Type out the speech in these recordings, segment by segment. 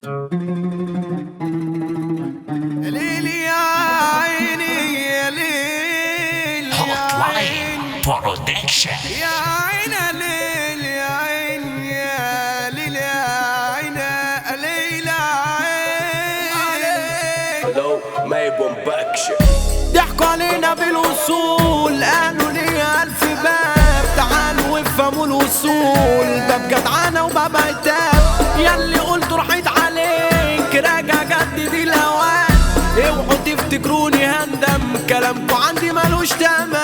ليل يا عيني يا ليل يا عيني برودكشن يا عيني ليل يا عيني يا ليل يا عيني ليل عيني. لو ما يبون باكشن ضحكوا علينا بالوصول، قالوا لي ألف باب، تعالوا وافهموا الوصول. باب جدعانة وباب عتاب، ياللي قلت رحيت عليك راجع جدد الهوان. اوعوا تفتكروني هندم، كلامكوا عندي ملوش تمام.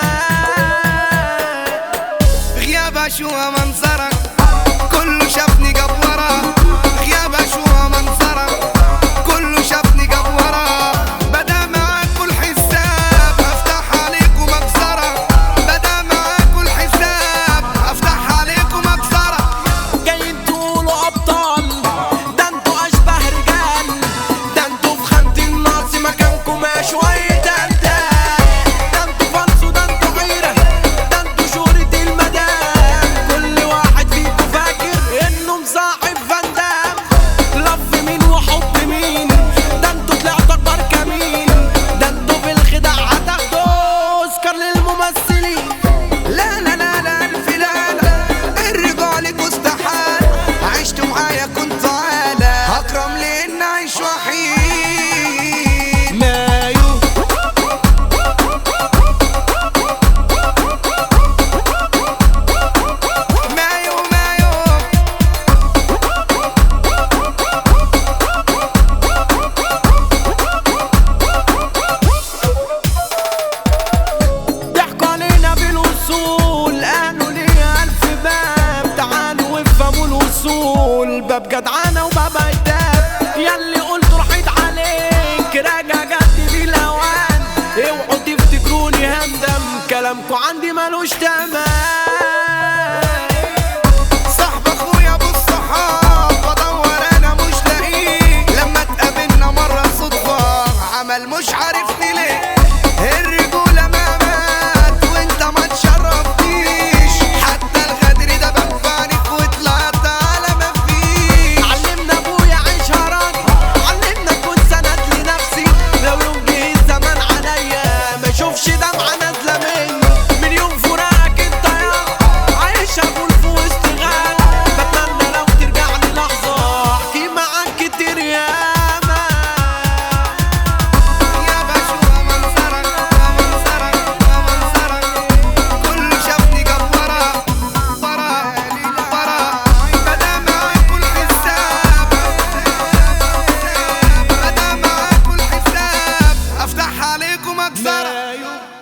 غياب اشوى منظرك كله شافني جبورة، غياب اشوى منظرك كله شافني جبورة. بدا معاكوا الحساب افتح عليكم مجزرة، بدا معاكوا الحساب افتح عليكم مجزرة. جايين تقولوا ابطال، ده انتوا اشبه رجال، ده انتوا في خانة الناس مكانكم يا شوية دندان. ده انتوا فلسوا، ده انتوا غيرة، ده انتوا شهرة المدام. كل واحد فيكم فاكر انه مصاحب فندام. لف مين وحب مين، ده انتوا طلعتوا اكبر كمين، ده انتوا في الخداع هتاخدوا اوسكار للممثلين. لا لا لا لا الف لا لا، الرجوع لكوا استحال. عشتوا معايا كنت عالة، اكرم لان اعيش وحيد. مايو مايو مايو ضحكوا علينا بالوصول، قالوا لي ألف باب، تعالوا وافهموا الوصول. باب جدعانة وباب عتاب، ياللي قلت رحيت عليك راجع جدد الهوان. اوعوا تفتكروني هندم، كلامكوا عندي ملوش تمام. صاحب اخويا ابو الصحاب بدور انا مش لاقيه، لما اتقابلنا مرة صدفة عمل مش عارفني ليه. الرجولة ما مات وانت ما تشرفتيش، حتى الغدر ده بنفعنك وطلعت على ما فيش. علمنا ابويا عيشها راجل، علمنا كنت سند لنفسي. لو يوم جه الزمان عليا ما اشوفش دمعة نازلة مني، من يوم فراقك انت يا عايشة بقول في وسط غال. بتمنى لو ترجع لي لحظة احكي معاك كتير ياما. يا بشوى منظرك منظرك منظرك كله شافني جبورة برا برا. بدا معاكوا الحساب، بدا معاكوا الحساب افتح عليكم مجزرة.